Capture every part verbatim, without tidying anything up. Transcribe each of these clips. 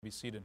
Be seated.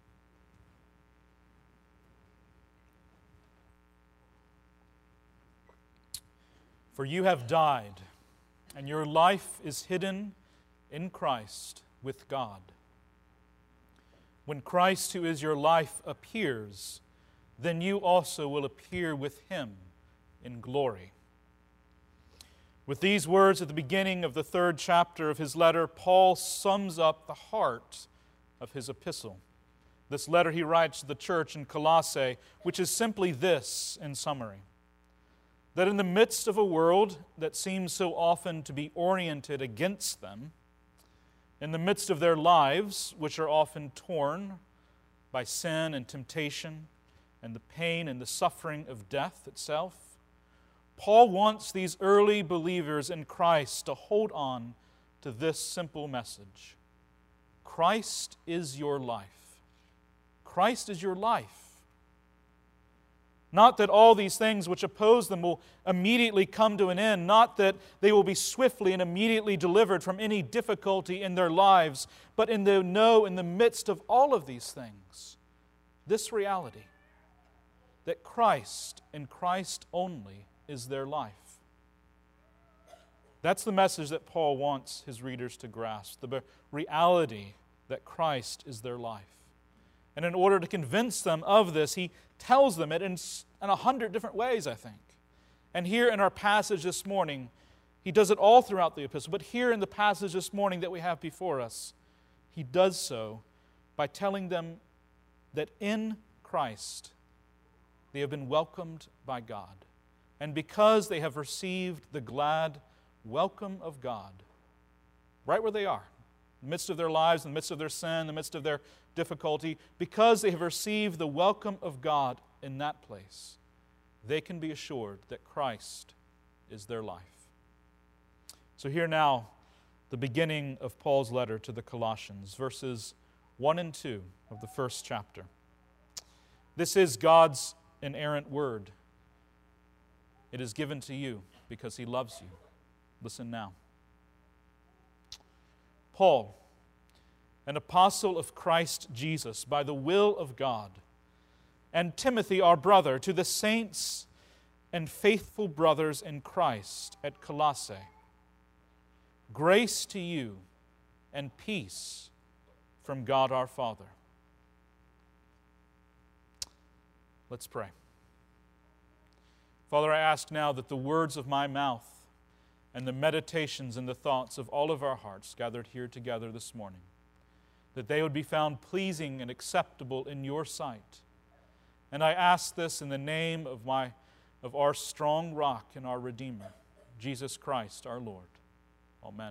For you have died, and your life is hidden in Christ with God. When Christ, who is your life, appears, then you also will appear with Him in glory. With these words at the beginning of the third chapter of his letter, Paul sums up the heart of his epistle. This letter he writes to the church in Colossae, which is simply this in summary: that in the midst of a world that seems so often to be oriented against them, in the midst of their lives, which are often torn by sin and temptation and the pain and the suffering of death itself, Paul wants these early believers in Christ to hold on to this simple message: Christ is your life. Christ is your life. Not that all these things which oppose them will immediately come to an end, not that they will be swiftly and immediately delivered from any difficulty in their lives, but in the know in the midst of all of these things, this reality, that Christ and Christ only is their life. That's the message that Paul wants his readers to grasp, the reality that Christ is their life. And in order to convince them of this, he tells them it in, in a hundred different ways, I think. And here in our passage this morning, he does it all throughout the epistle, but here in the passage this morning that we have before us, he does so by telling them that in Christ they have been welcomed by God. And because they have received the glad welcome of God, right where they are, in the midst of their lives, in the midst of their sin, in the midst of their difficulty, because they have received the welcome of God in that place, they can be assured that Christ is their life. So here now, the beginning of Paul's letter to the Colossians, verses one and two of the first chapter. This is God's inerrant word. It is given to you because He loves you. Listen now. Paul, an apostle of Christ Jesus, by the will of God, and Timothy, our brother, to the saints and faithful brothers in Christ at Colossae, grace to you and peace from God our Father. Let's pray. Father, I ask now that the words of my mouth and the meditations and the thoughts of all of our hearts gathered here together this morning, that they would be found pleasing and acceptable in your sight. And I ask this in the name of my, of our strong rock and our Redeemer, Jesus Christ our Lord. Amen.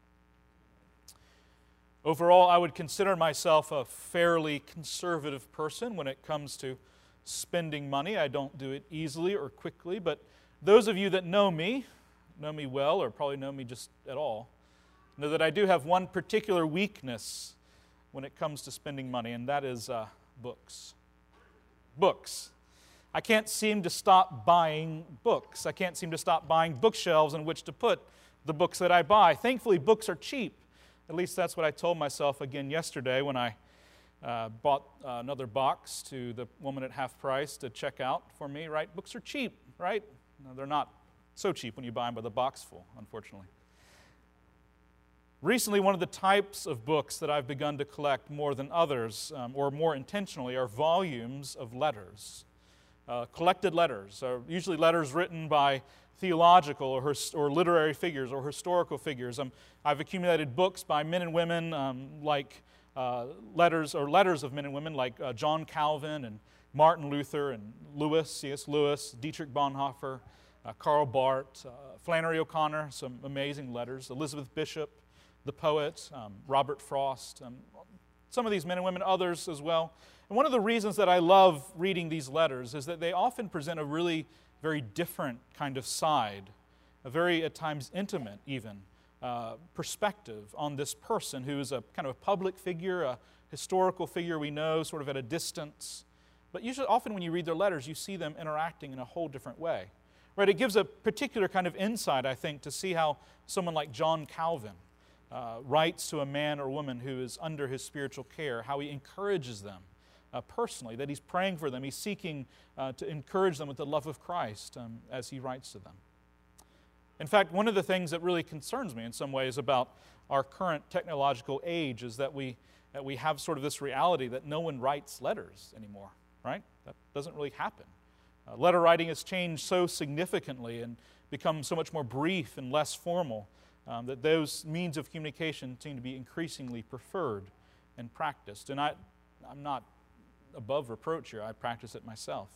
Overall, I would consider myself a fairly conservative person when it comes to spending money. I don't do it easily or quickly, but those of you that know me, know me well, or probably know me just at all, know that I do have one particular weakness when it comes to spending money, and that is uh, books. Books. I can't seem to stop buying books. I can't seem to stop buying bookshelves in which to put the books that I buy. Thankfully, books are cheap. At least that's what I told myself again yesterday when I uh, bought uh, another box to the woman at half price to check out for me, right? Books are cheap, right? No, they're not so cheap when you buy them by the box full, unfortunately. Recently, one of the types of books that I've begun to collect more than others, um, or more intentionally, are volumes of letters. Uh, collected letters, are usually letters written by theological or, his, or literary figures or historical figures. Um, I've accumulated books by men and women um, like uh, letters, or letters of men and women like uh, John Calvin and Martin Luther and Lewis, C S Lewis, Dietrich Bonhoeffer, Uh, Karl Barth, uh, Flannery O'Connor, some amazing letters, Elizabeth Bishop, the poet, um, Robert Frost, um, some of these men and women, others as well. And one of the reasons that I love reading these letters is that they often present a really very different kind of side, a very at times intimate even, uh, perspective on this person who is a kind of a public figure, a historical figure we know sort of at a distance. But usually often when you read their letters, you see them interacting in a whole different way. Right, it gives a particular kind of insight, I think, to see how someone like John Calvin uh, writes to a man or woman who is under his spiritual care, how he encourages them uh, personally, that he's praying for them. He's seeking uh, to encourage them with the love of Christ um, as he writes to them. In fact, one of the things that really concerns me in some ways about our current technological age is that we, that we have sort of this reality that no one writes letters anymore, right? That doesn't really happen. Uh, letter writing has changed so significantly and become so much more brief and less formal um, that those means of communication seem to be increasingly preferred and practiced. And I, I'm not above reproach here. I practice it myself.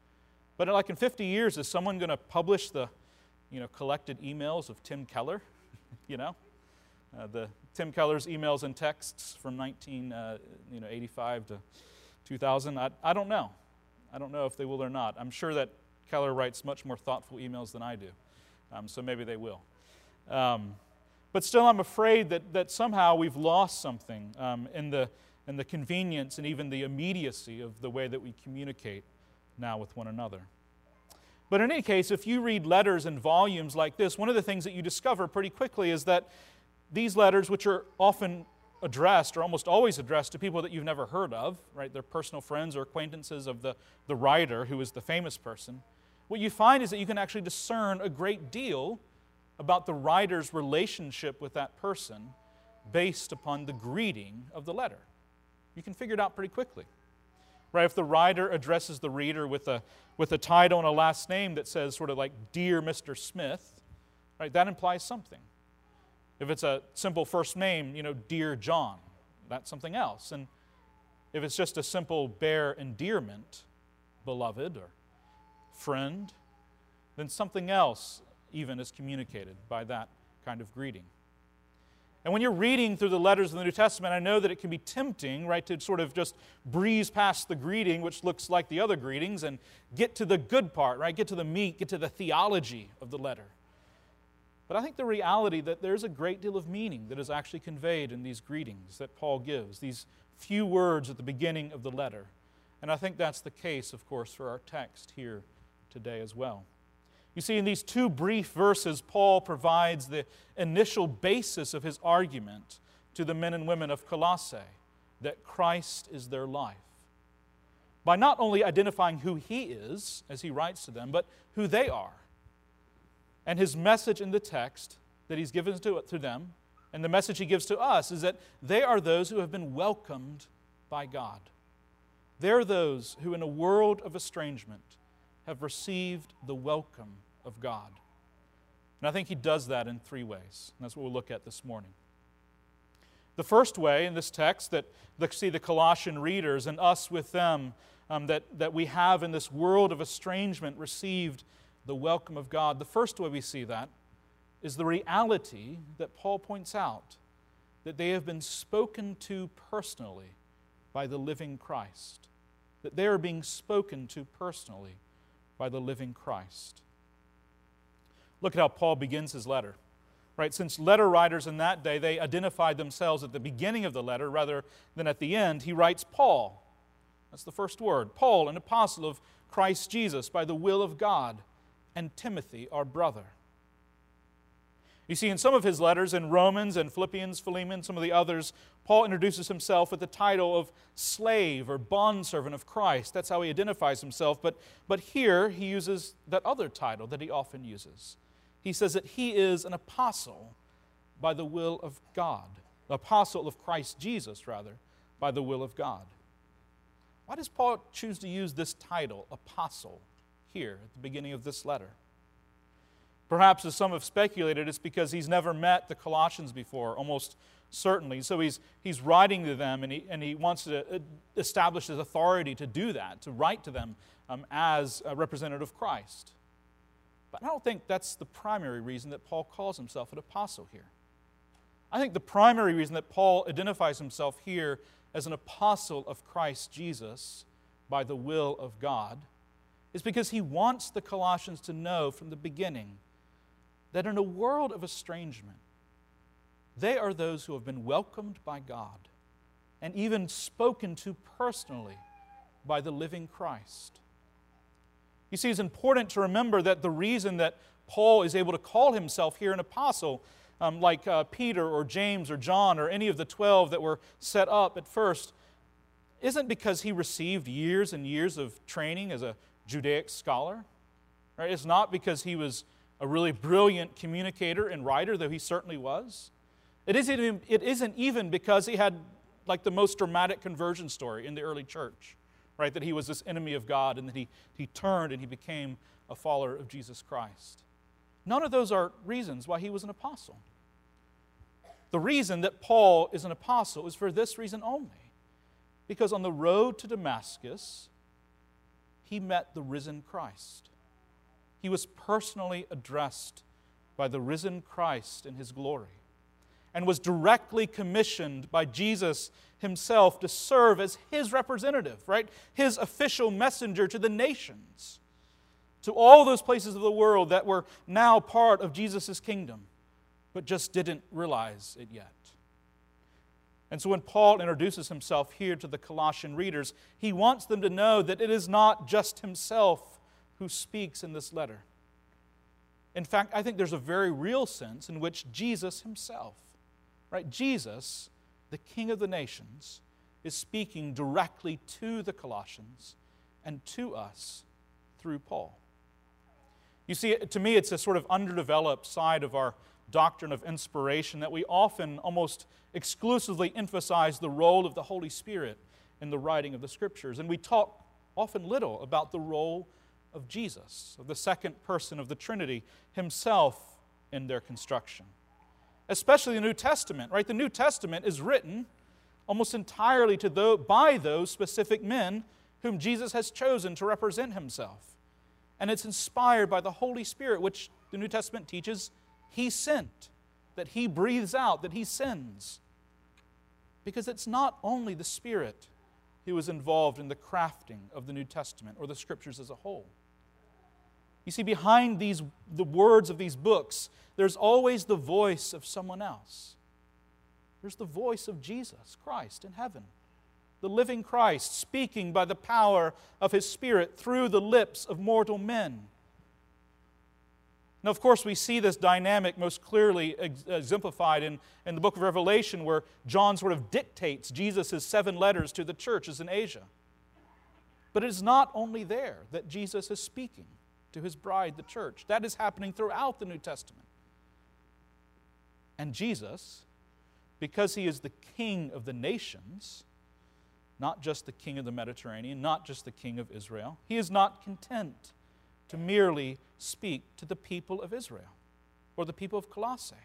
But like in fifty years, is someone going to publish the you know, collected emails of Tim Keller? you know, uh, the Tim Keller's emails and texts from nineteen eighty-five to two thousand. I, I don't know. I don't know if they will or not. I'm sure that Keller writes much more thoughtful emails than I do, um, so maybe they will. Um, but still, I'm afraid that, that somehow we've lost something um, in the in the convenience and even the immediacy of the way that we communicate now with one another. But in any case, if you read letters in volumes like this, one of the things that you discover pretty quickly is that these letters, which are often addressed, or almost always addressed, to people that you've never heard of, right? They're personal friends or acquaintances of the, the writer, who is the famous person. What you find is that you can actually discern a great deal about the writer's relationship with that person based upon the greeting of the letter. You can figure it out pretty quickly. Right, if the writer addresses the reader with a, with a title and a last name that says sort of like, Dear Mister Smith, right, that implies something. If it's a simple first name, you know, Dear John, that's something else. And if it's just a simple bare endearment, beloved or friend, then something else even is communicated by that kind of greeting. And when you're reading through the letters of the New Testament, I know that it can be tempting, right, to sort of just breeze past the greeting, which looks like the other greetings, and get to the good part, right, get to the meat, get to the theology of the letter. But I think the reality that there's a great deal of meaning that is actually conveyed in these greetings that Paul gives, these few words at the beginning of the letter. And I think that's the case, of course, for our text here today as well. You see, in these two brief verses, Paul provides the initial basis of his argument to the men and women of Colossae, that Christ is their life. By not only identifying who he is, as he writes to them, but who they are. And his message in the text that he's given to, to them, and the message he gives to us, is that they are those who have been welcomed by God. They're those who, in a world of estrangement, have received the welcome of God. And I think he does that in three ways. And that's what we'll look at this morning. The first way in this text that the, see the Colossian readers and us with them, um, that, that we have in this world of estrangement received the welcome of God. The first way we see that is the reality that Paul points out, that they have been spoken to personally by the living Christ. That they are being spoken to personally by the living Christ. Look at how Paul begins his letter. Right? Since letter writers in that day, they identified themselves at the beginning of the letter rather than at the end, he writes Paul. That's the first word. Paul, an apostle of Christ Jesus by the will of God, and Timothy, our brother. You see, in some of his letters, in Romans and Philippians, Philemon, some of the others, Paul introduces himself with the title of slave or bondservant of Christ. That's how he identifies himself. But, but here he uses that other title that he often uses. He says that he is an apostle by the will of God. An apostle of Christ Jesus, rather, by the will of God. Why does Paul choose to use this title, apostle, here at the beginning of this letter? Perhaps, as some have speculated, it's because he's never met the Colossians before, almost certainly. So he's, he's writing to them, and he, and he wants to establish his authority to do that, to write to them um, as a representative of Christ. But I don't think that's the primary reason that Paul calls himself an apostle here. I think the primary reason that Paul identifies himself here as an apostle of Christ Jesus by the will of God is because he wants the Colossians to know from the beginning that in a world of estrangement, they are those who have been welcomed by God and even spoken to personally by the living Christ. You see, it's important to remember that the reason that Paul is able to call himself here an apostle um, like uh, Peter or James or John or any of the twelve that were set up at first isn't because he received years and years of training as a Judaic scholar. Right? It's not because he was a really brilliant communicator and writer, though he certainly was. It isn't even, it isn't even because he had like the most dramatic conversion story in the early church, right? That he was this enemy of God and that he, he turned and he became a follower of Jesus Christ. None of those are reasons why he was an apostle. The reason that Paul is an apostle is for this reason only. Because on the road to Damascus, he met the risen Christ. He was personally addressed by the risen Christ in his glory and was directly commissioned by Jesus himself to serve as his representative, right? His official messenger to the nations, to all those places of the world that were now part of Jesus' kingdom, but just didn't realize it yet. And so when Paul introduces himself here to the Colossian readers, he wants them to know that it is not just himself who speaks in this letter. In fact, I think there's a very real sense in which Jesus himself, right, Jesus, the King of the nations, is speaking directly to the Colossians and to us through Paul. You see, to me, it's a sort of underdeveloped side of our doctrine of inspiration that we often almost exclusively emphasize the role of the Holy Spirit in the writing of the Scriptures. And we talk often little about the role of Jesus, of the second person of the Trinity, himself in their construction. Especially the New Testament, right? The New Testament is written almost entirely to those, by those specific men whom Jesus has chosen to represent himself. And it's inspired by the Holy Spirit, which the New Testament teaches he sent, that he breathes out, that he sends. Because it's not only the Spirit who is involved in the crafting of the New Testament or the Scriptures as a whole. You see, behind these, the words of these books, there's always the voice of someone else. There's the voice of Jesus Christ in heaven, the living Christ speaking by the power of His Spirit through the lips of mortal men. Now, of course, we see this dynamic most clearly exemplified in, in the book of Revelation, where John sort of dictates Jesus' seven letters to the churches in Asia. But it is not only there that Jesus is speaking to His bride, the church. That is happening throughout the New Testament. And Jesus, because He is the King of the nations, not just the King of the Mediterranean, not just the King of Israel, He is not content to merely speak to the people of Israel or the people of Colossae.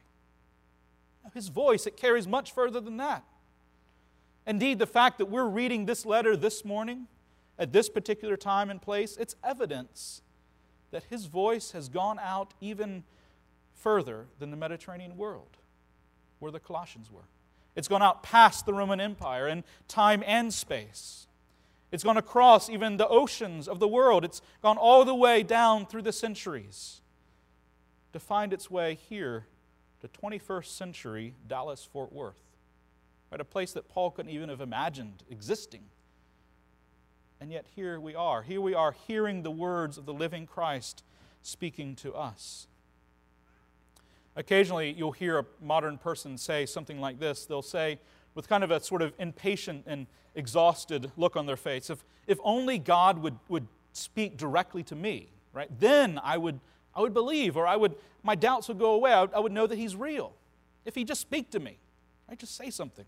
His voice, it carries much further than that. Indeed, the fact that we're reading this letter this morning, at this particular time and place, it's evidence that His voice has gone out even further than the Mediterranean world, where the Colossians were. It's gone out past the Roman Empire in time and space. It's gone across even the oceans of the world. It's gone all the way down through the centuries to find its way here to twenty-first century Dallas-Fort Worth, right? A place that Paul couldn't even have imagined existing. And yet here we are. Here we are hearing the words of the living Christ speaking to us. Occasionally you'll hear a modern person say something like this. They'll say, with kind of a sort of impatient and exhausted look on their face, if, if only God would, would speak directly to me, right? Then I would, I would believe, or I would, my doubts would go away. I would, I would know that He's real. If He'd just speak to me, right? Just say something.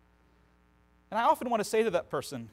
And I often want to say to that person,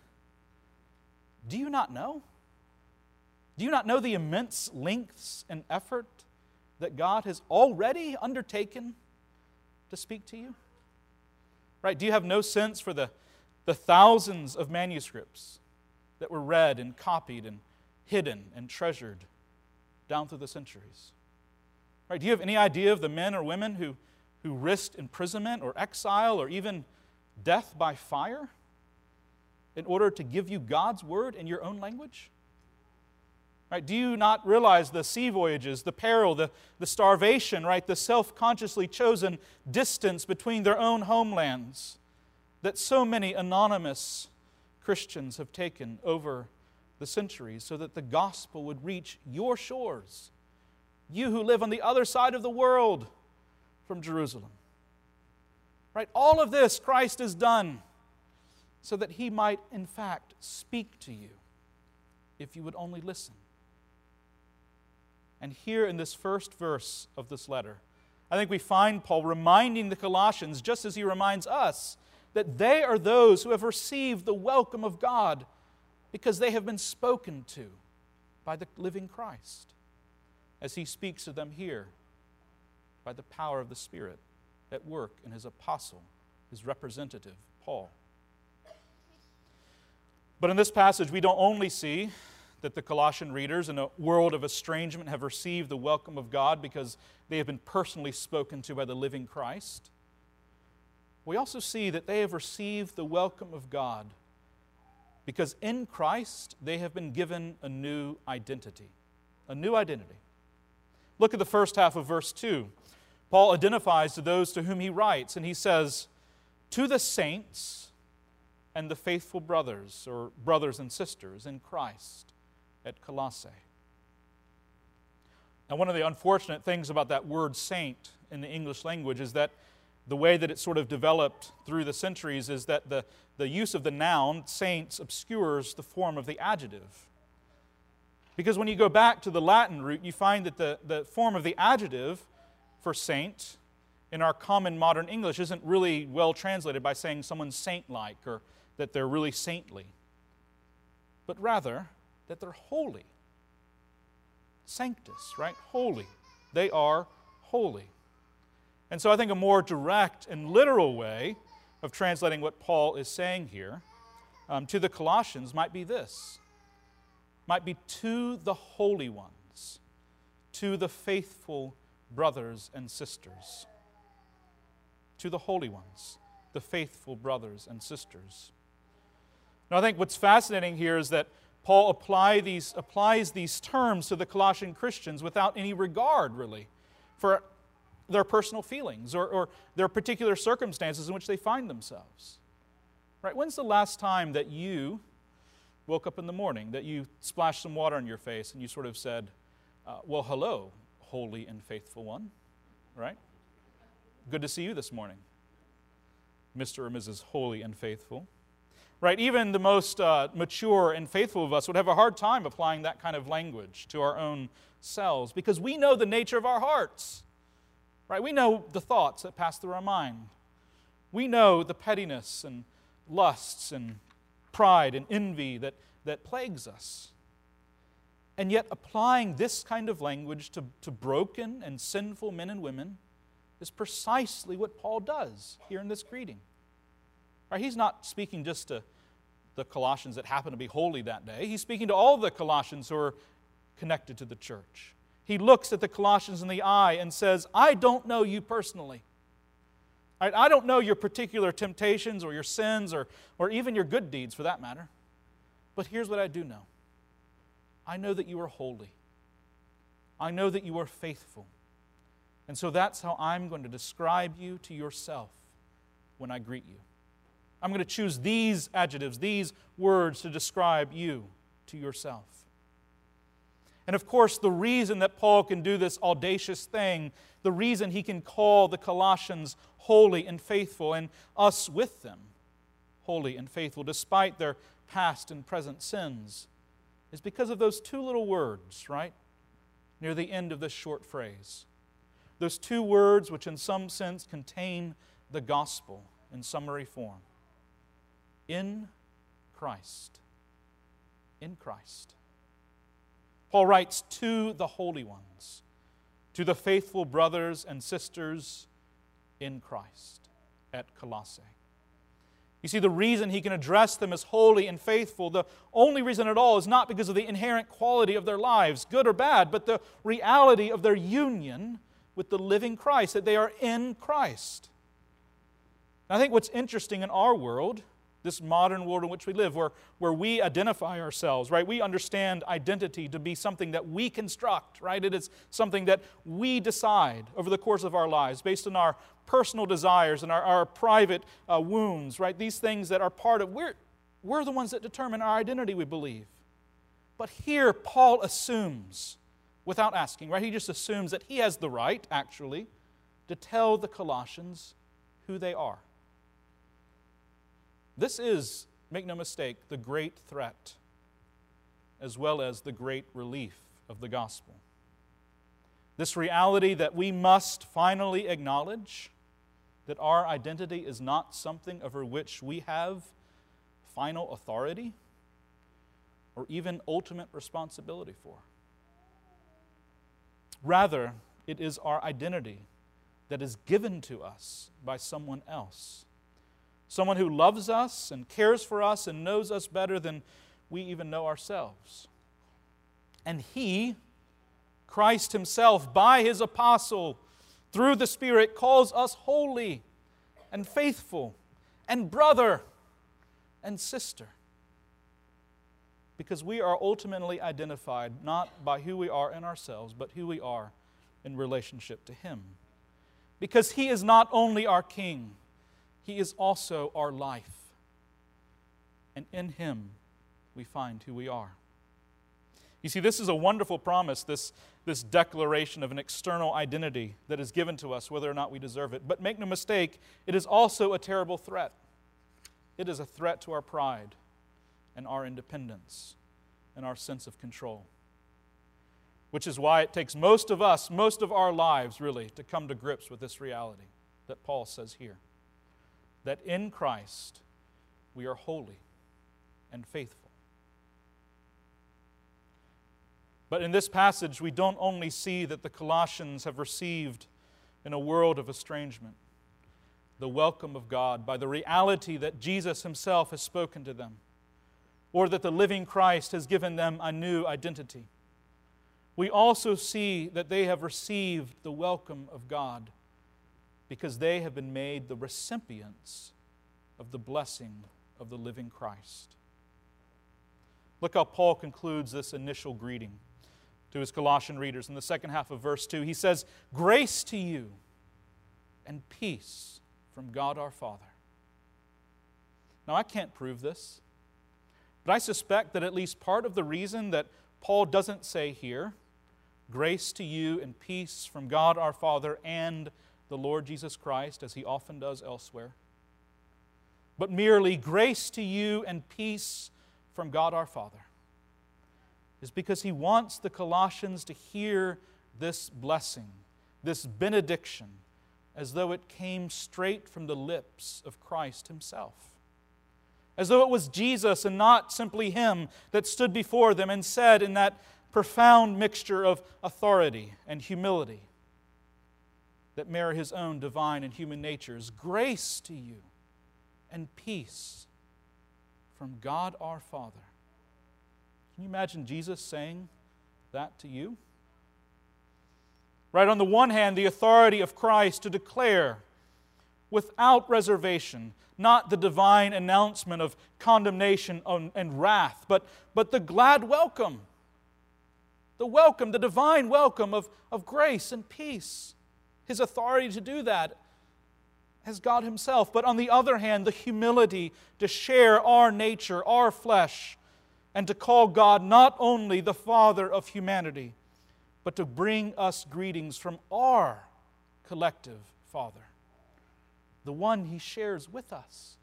do you not know? Do you not know the immense lengths and effort that God has already undertaken to speak to you? Right? Do you have no sense for the, the thousands of manuscripts that were read and copied and hidden and treasured down through the centuries? Right? Do you have any idea of the men or women who, who risked imprisonment or exile or even death by fire in order to give you God's word in your own language? Right? Do you not realize the sea voyages, the peril, the, the starvation, right? The self-consciously chosen distance between their own homelands that so many anonymous Christians have taken over the centuries so that the gospel would reach your shores, you who live on the other side of the world, from Jerusalem. Right? All of this Christ has done so that He might, in fact, speak to you if you would only listen. And here in this first verse of this letter, I think we find Paul reminding the Colossians, just as he reminds us, that they are those who have received the welcome of God because they have been spoken to by the living Christ, as he speaks to them here by the power of the Spirit at work in his apostle, his representative, Paul. But in this passage, we don't only see that the Colossian readers in a world of estrangement have received the welcome of God because they have been personally spoken to by the living Christ. We also see that they have received the welcome of God because in Christ they have been given a new identity. A new identity. Look at the first half of verse two. Paul identifies to those to whom he writes, and he says, "To the saints and the faithful brothers," or brothers and sisters in Christ at Colossae. Now, one of the unfortunate things about that word saint in the English language is that the way that it sort of developed through the centuries is that the, the use of the noun, saints, obscures the form of the adjective. Because when you go back to the Latin root, you find that the, the form of the adjective for saint in our common modern English isn't really well translated by saying someone's saint-like or that they're really saintly, but rather that they're holy. Sanctus, right? Holy. They are holy. And so I think a more direct and literal way of translating what Paul is saying here um, to the Colossians might be this. Might be to the holy ones, to the faithful brothers and sisters. To the holy ones, the faithful brothers and sisters. Now I think what's fascinating here is that Paul apply these, applies these terms to the Colossian Christians without any regard, really, for their personal feelings or, or their particular circumstances in which they find themselves. Right? When's the last time that you woke up in the morning, that you splashed some water on your face and you sort of said, uh, well, hello, holy and faithful one, right? Good to see you this morning, Mister or Missus Holy and Faithful. Right, even the most uh, mature and faithful of us would have a hard time applying that kind of language to our own selves because we know the nature of our hearts. Right, we know the thoughts that pass through our mind. We know the pettiness and lusts and pride and envy that, that plagues us. And yet applying this kind of language to, to broken and sinful men and women is precisely what Paul does here in this greeting. Right, he's not speaking just to the Colossians that happen to be holy that day. He's speaking to all the Colossians who are connected to the church. He looks at the Colossians in the eye and says, I don't know you personally. Right, I don't know your particular temptations or your sins or, or even your good deeds for that matter. But here's what I do know. I know that you are holy. I know that you are faithful. And so that's how I'm going to describe you to yourself when I greet you. I'm going to choose these adjectives, these words to describe you to yourself. And of course, the reason that Paul can do this audacious thing, the reason he can call the Colossians holy and faithful and us with them holy and faithful despite their past and present sins, is because of those two little words, right, near the end of this short phrase. Those two words which in some sense contain the gospel in summary form. In Christ. In Christ. Paul writes to the holy ones, to the faithful brothers and sisters in Christ at Colossae. You see, the reason he can address them as holy and faithful, the only reason at all, is not because of the inherent quality of their lives, good or bad, but the reality of their union with the living Christ, that they are in Christ. And I think what's interesting in our world, this modern world in which we live, where, where we identify ourselves, right? We understand identity to be something that we construct, right? It is something that we decide over the course of our lives based on our personal desires and our, our private uh, wounds, right? These things that are part of, we're, we're the ones that determine our identity, we believe. But here, Paul assumes, without asking, right? He just assumes that he has the right, actually, to tell the Colossians who they are. This is, make no mistake, the great threat as well as the great relief of the gospel. This reality that we must finally acknowledge that our identity is not something over which we have final authority or even ultimate responsibility for. Rather, it is our identity that is given to us by someone else. Someone who loves us and cares for us and knows us better than we even know ourselves. And He, Christ Himself, by His apostle, through the Spirit, calls us holy and faithful and brother and sister. Because we are ultimately identified not by who we are in ourselves, but who we are in relationship to Him. Because He is not only our King, He is also our life. And in Him we find who we are. You see, this is a wonderful promise, this, this declaration of an external identity that is given to us, whether or not we deserve it. But make no mistake, it is also a terrible threat. It is a threat to our pride and our independence and our sense of control. Which is why it takes most of us, most of our lives, really, to come to grips with this reality that Paul says here. That in Christ we are holy and faithful. But in this passage, we don't only see that the Colossians have received in a world of estrangement the welcome of God by the reality that Jesus Himself has spoken to them, or that the living Christ has given them a new identity. We also see that they have received the welcome of God because they have been made the recipients of the blessing of the living Christ. Look how Paul concludes this initial greeting to his Colossian readers in the second half of verse two. He says, "Grace to you and peace from God our Father." Now, I can't prove this, but I suspect that at least part of the reason that Paul doesn't say here, "Grace to you and peace from God our Father and the Lord Jesus Christ," as he often does elsewhere, but merely "grace to you and peace from God our Father," is because he wants the Colossians to hear this blessing, this benediction, as though it came straight from the lips of Christ Himself. As though it was Jesus and not simply Him that stood before them and said in that profound mixture of authority and humility that mirror His own divine and human natures, "Grace to you and peace from God our Father." Can you imagine Jesus saying that to you? Right, on the one hand, the authority of Christ to declare without reservation, not the divine announcement of condemnation and wrath, but, but the glad welcome, the welcome, the divine welcome of, of grace and peace. His authority to do that as God Himself. But on the other hand, the humility to share our nature, our flesh, and to call God not only the Father of humanity, but to bring us greetings from our collective Father, the one He shares with us.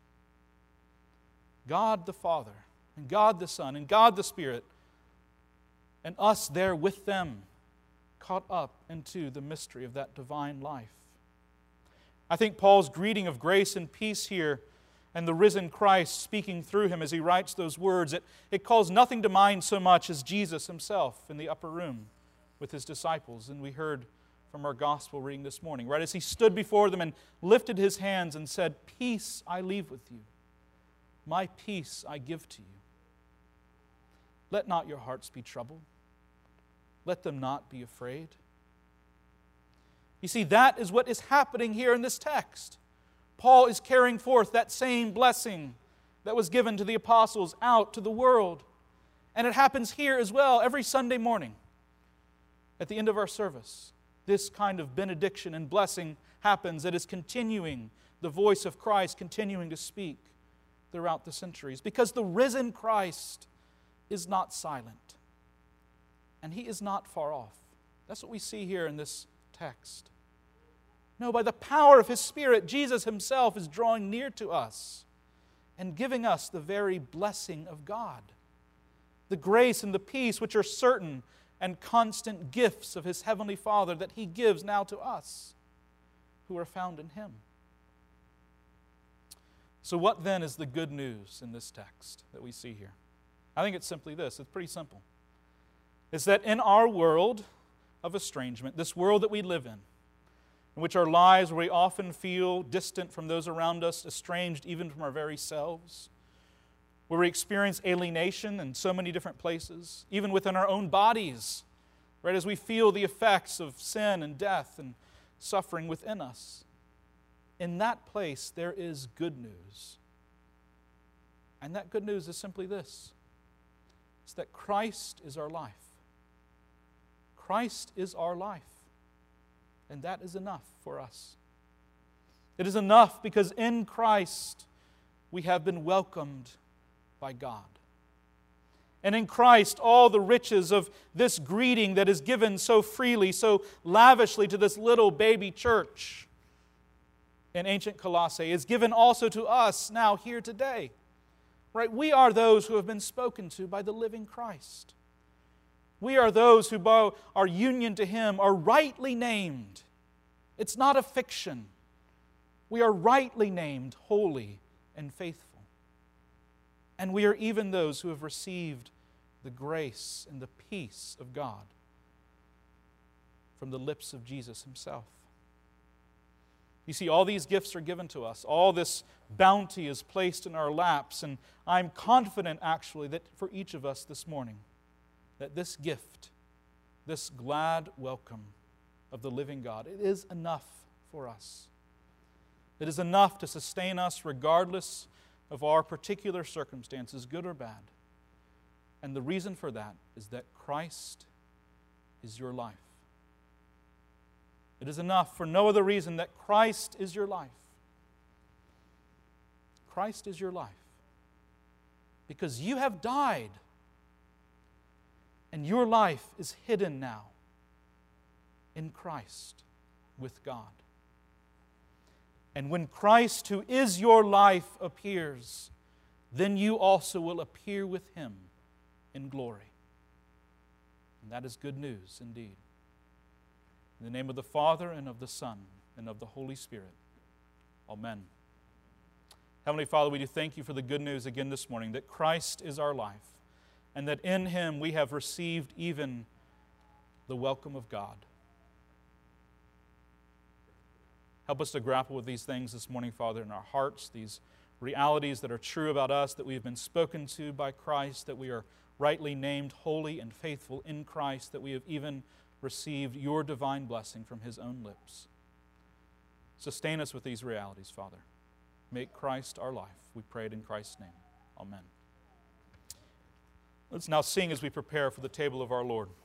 God the Father, and God the Son, and God the Spirit, and us there with them, caught up into the mystery of that divine life. I think Paul's greeting of grace and peace here, and the risen Christ speaking through him as he writes those words, it, it calls nothing to mind so much as Jesus Himself in the upper room with His disciples. And we heard from our gospel reading this morning, right? As He stood before them and lifted His hands and said, "Peace I leave with you. My peace I give to you. Let not your hearts be troubled. Let them not be afraid." You see, that is what is happening here in this text. Paul is carrying forth that same blessing that was given to the apostles out to the world. And it happens here as well every Sunday morning at the end of our service. This kind of benediction and blessing happens that is continuing, the voice of Christ continuing to speak throughout the centuries. Because the risen Christ is not silent. And He is not far off. That's what we see here in this text. No, by the power of His Spirit, Jesus Himself is drawing near to us and giving us the very blessing of God, the grace and the peace which are certain and constant gifts of His Heavenly Father that He gives now to us who are found in Him. So what then is the good news in this text that we see here? I think it's simply this. It's pretty simple. It's that in our world of estrangement, this world that we live in, in which our lives, where we often feel distant from those around us, estranged even from our very selves, where we experience alienation in so many different places, even within our own bodies, right, as we feel the effects of sin and death and suffering within us. In that place, there is good news. And that good news is simply this. It's that Christ is our life. Christ is our life. And that is enough for us. It is enough because in Christ we have been welcomed by God. And in Christ, all the riches of this greeting that is given so freely, so lavishly to this little baby church in ancient Colossae is given also to us now here today. Right? We are those who have been spoken to by the living Christ. We are those who, by our union to Him, are rightly named. It's not a fiction. We are rightly named holy and faithful. And we are even those who have received the grace and the peace of God from the lips of Jesus Himself. You see, all these gifts are given to us. All this bounty is placed in our laps. And I'm confident, actually, that for each of us this morning, that this gift, this glad welcome of the living God, it is enough for us. It is enough to sustain us regardless of our particular circumstances, good or bad. And the reason for that is that Christ is your life. It is enough for no other reason that Christ is your life. Christ is your life. Because you have died, and your life is hidden now in Christ with God. And when Christ, who is your life, appears, then you also will appear with Him in glory. And that is good news indeed. In the name of the Father, and of the Son, and of the Holy Spirit. Amen. Heavenly Father, we do thank You for the good news again this morning, that Christ is our life, and that in Him we have received even the welcome of God. Help us to grapple with these things this morning, Father, in our hearts, these realities that are true about us, that we have been spoken to by Christ, that we are rightly named holy and faithful in Christ, that we have even received Your divine blessing from His own lips. Sustain us with these realities, Father. Make Christ our life. We pray it in Christ's name. Amen. Let's now sing as we prepare for the table of our Lord.